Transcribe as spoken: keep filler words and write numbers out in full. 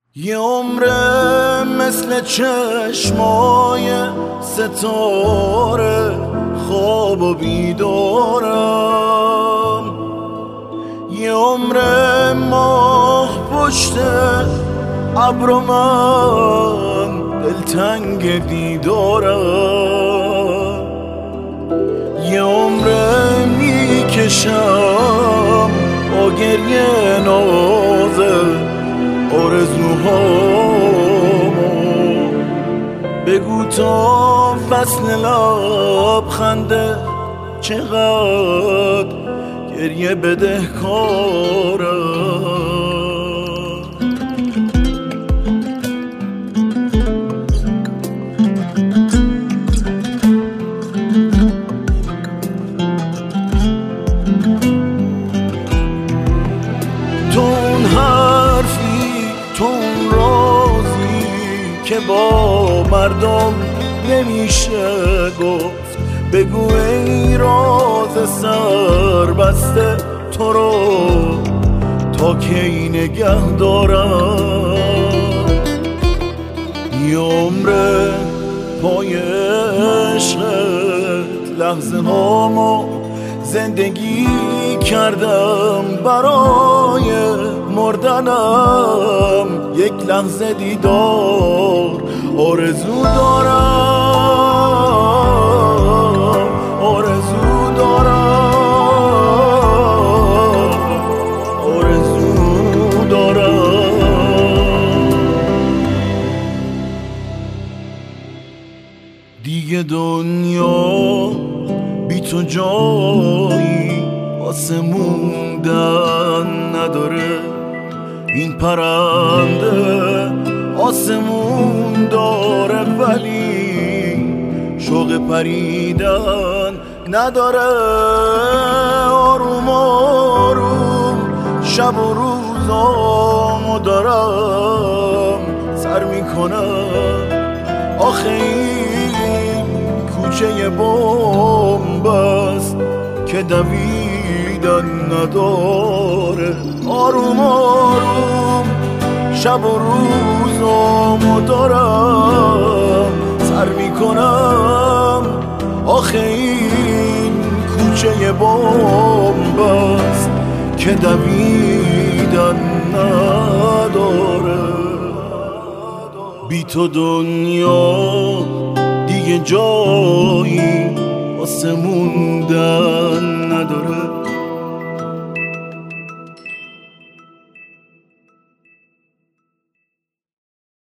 یه عمره مثل چشمای ستاره خواب و بیدارم، یه عمره ماه پشت ابر و من دلتنگ دیدارم، یه عمره میکشم با گریه نازه آرزوهامو، بگو تا فصل لبخنده چقدر گریه بدهکارم. تو اون حرفی، تو اون رازی که با مردم نمیشه گفت، بگو ای راز سر بسته تو رو تا کی نگه دارم. یه عمره پای عشقت لحظه هامو زندگی کردم، برای مردنم یک لحظه دیدار آرزو دارم، آرزو دارم، آرزو دارم. دیگه دنیا بی تو جایی واسه موندن نداره، این پرنده آسمون داره ولی شوق پریدن نداره. آروم آروم شب و روزامو دارم سر میکنم، آخه این کوچه بمب است که دویدن نداره. آروم آروم شب و روزامو دارم سر میکنم، آخه این کوچه بمب است که دویدن نداره. بی تو دنیا دیگه جایی واسه موندن نداره.